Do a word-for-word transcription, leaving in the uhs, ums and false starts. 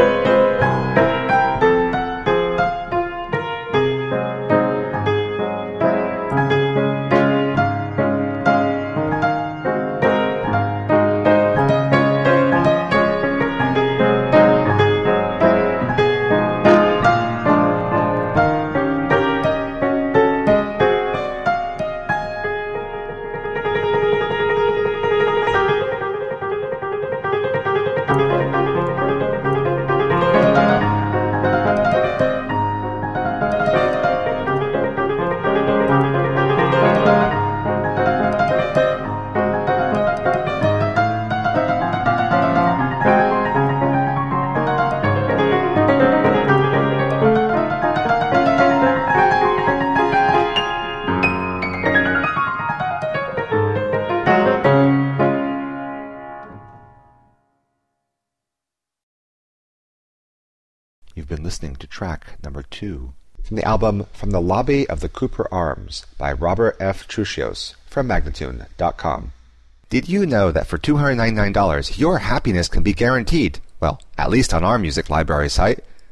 You've been listening to track number two from the album From the Lobby of the Cooper Arms by Robert F. Truchios from Magnatune dot com. Did you know that for two hundred ninety-nine dollars your happiness can be guaranteed? Well, at least on our music library site.